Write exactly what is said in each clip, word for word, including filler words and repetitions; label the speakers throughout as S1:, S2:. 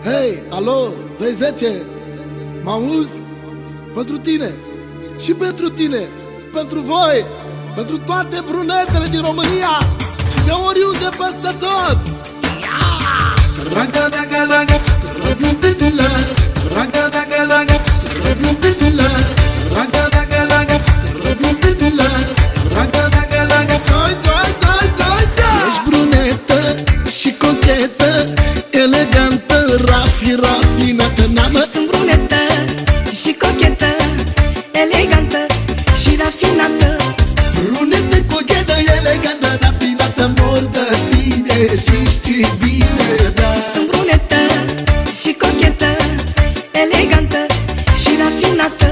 S1: Hei, alo, doi zece, mă auzi? Pentru tine și pentru tine, pentru voi, pentru toate brunetele din România și de oriunde peste tot. Ești brunetă și conchetă, elegantă, rafi, rafinată, n-amă.
S2: Sunt brunetă și cochetă, elegantă și rafinată.
S1: Brunetă, cochetă, elegantă, rafinată, mor de tine și știi bine, da.
S2: Sunt brunetă și cochetă, elegantă și rafinată.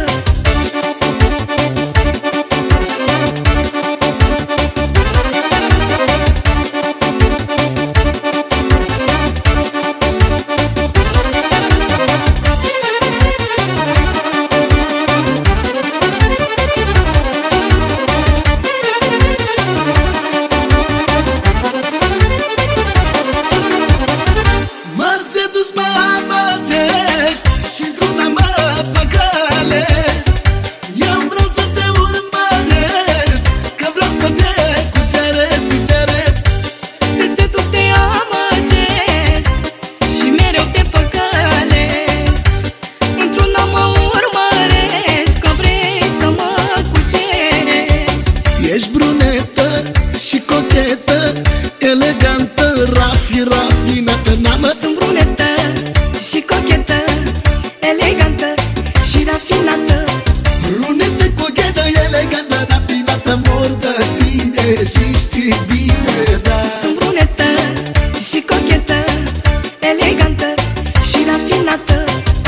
S1: Ești brunetă și cochetă, elegantă, rafi, rafinată, n-amă.
S2: Sunt brunetă și cochetă, elegantă și rafinată.
S1: Brunetă, cochetă, elegantă, rafinată, mor de tine și știi bine, da.
S2: Sunt brunetă și cochetă, elegantă și rafinată.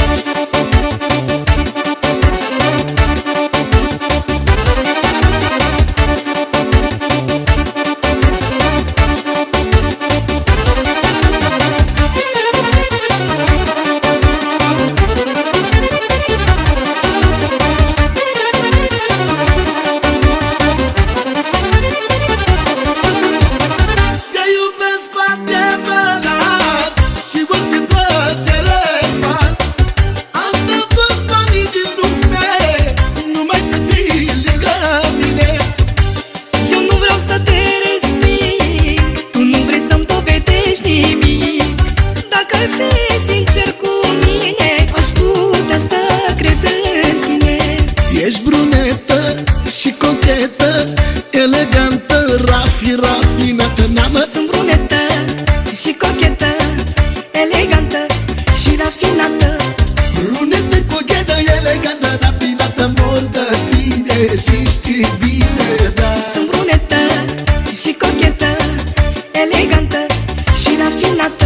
S1: Ești brunetă și cochetă, elegantă, rafi, rafinată, n-amă.
S2: Sunt brunetă și cochetă, elegantă și rafinată.
S1: Brunetă, cochetă, elegantă, rafinată, mor de tine și știi bine, da.
S2: Sunt brunetă și cochetă, elegantă și rafinată.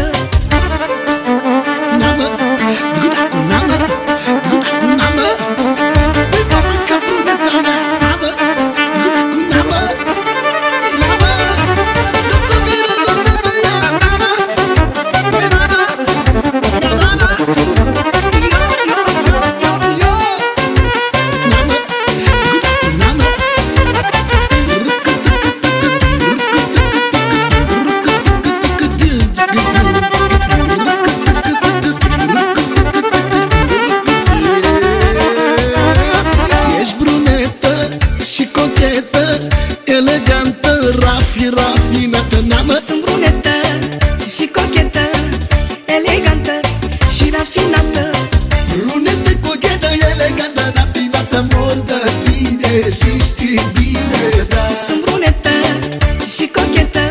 S1: N-amă, guda, n-amă, guda, n-amă. Băi, mamă, că bruneta mea, n-amă, guda, n-amă, n-amă. Dă să vină la mea, n-amă, n-amă, n-amă. Yo, yo, yo, yo, yo. N-amă, guda, n-amă. Ești brunetă și cochetă, elegantă, rafi, rafinată, n-amă.
S2: Sunt brunetă și cochetă, elegantă și rafinată.
S1: Brunetă, cochetă, elegantă, rafinată, mor de tine și știi bine, da.
S2: Sunt brunetă și cochetă,